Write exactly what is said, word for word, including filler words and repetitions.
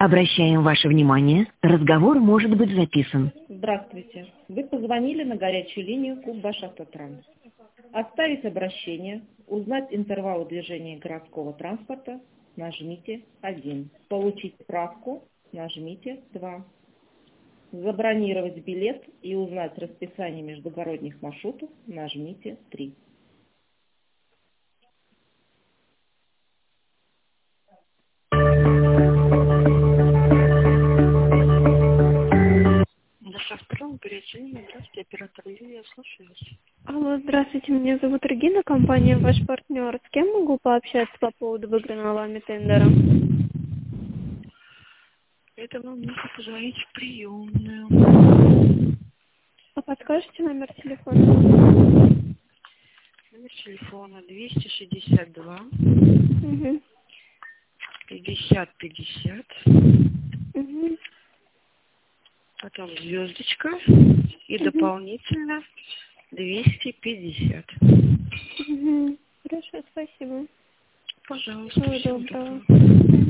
Обращаем ваше внимание, разговор может быть записан. Здравствуйте. Вы позвонили на горячую линию КУБ «Башавтотранс». Оставить обращение, узнать интервалы движения городского транспорта, нажмите один. Получить справку, нажмите два. Забронировать билет и узнать расписание междугородних маршрутов, нажмите три. Башавтотранс, горячая линия. Здравствуйте, оператор Юлия, слушаю вас. Алло, здравствуйте, меня зовут Регина, компания «Ваш партнер». С кем могу пообщаться по поводу выигранного вами тендера? Это вам нужно позвонить в приемную. А подскажете номер телефона? Номер телефона двести шестьдесят два Угу. пятьдесят пятьдесят. Угу. Потом звездочка и Угу. дополнительно двести пятьдесят. Угу. Хорошо, спасибо. Пожалуйста, Всего всего доброго. доброго.